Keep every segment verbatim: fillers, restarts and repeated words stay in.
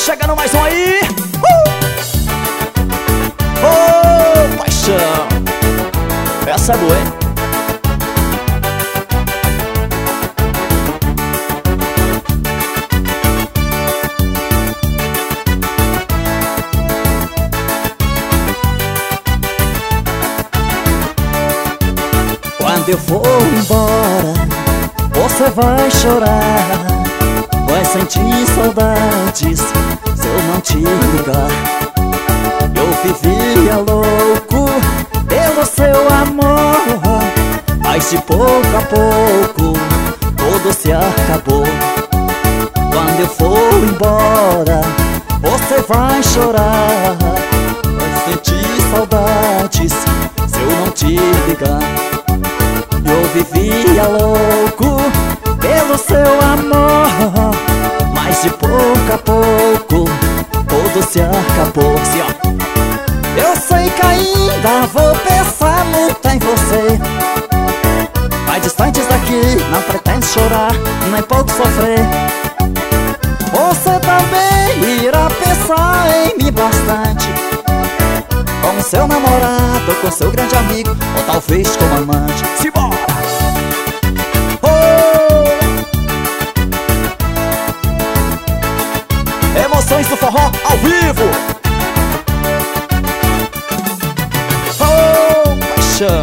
chegando mais um aí. uh! Oh, paixão. Essa é boa, hein? Quando eu for embora, você vai chorar, vai sentir saudades se eu não te ligar. Eu vivia louco pelo seu amor, mas de pouco a pouco tudo se acabou. Quando eu for embora, você vai chorar, vai sentir saudades se eu não te ligar. Eu vivia louco pelo seu amor, mas de pouco a pouco tudo se acabou. Sim, ó. Eu sei que ainda vou pensar muito em você, mas distantes daqui não pretendo chorar, nem pouco sofrer. Você também irá pensar em mim bastante, com seu namorado, com seu grande amigo, ou talvez como amante. Simbora! Emoções do forró ao vivo. Oh, paixão.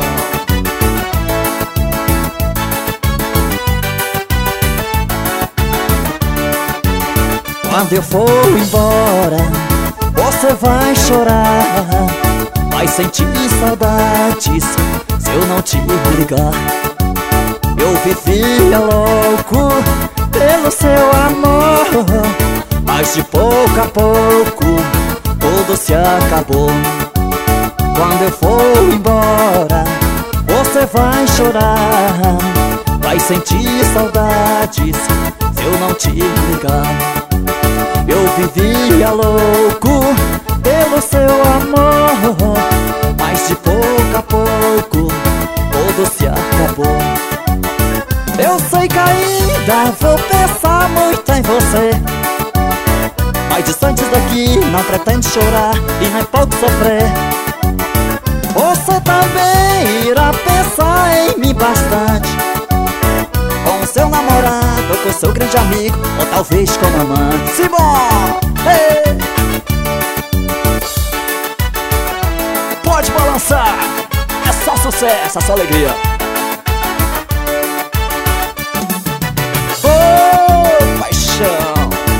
Quando eu for embora, você vai chorar, vai sentir saudades se eu não te ligar. Eu vivia louco pelo seu amor, mas de pouco a pouco tudo se acabou. Quando eu for embora, você vai chorar, vai sentir saudades se eu não te ligar. Eu vivia louco pelo seu amor, mas de pouco a pouco tudo se acabou. Eu sei que ainda vou pensar muito em você, mas distantes daqui não pretendo chorar e nem pouco sofrer. Você também irá pensar em mim bastante, com seu namorado, com seu grande amigo, ou talvez como amante. Simbora! Hey! Pode balançar, é só sucesso, é só alegria. Oh, paixão.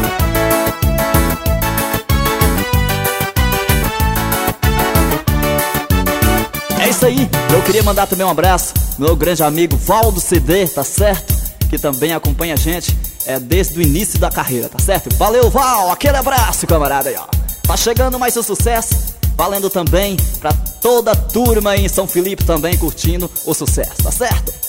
É isso aí, eu queria mandar também um abraço meu grande amigo Valdo C D, tá certo? Que também acompanha a gente é, desde o início da carreira, tá certo? Valeu, Val, aquele abraço, camarada aí, ó. Tá chegando mais um sucesso, valendo também pra toda a turma aí em São Felipe também curtindo o sucesso, tá certo?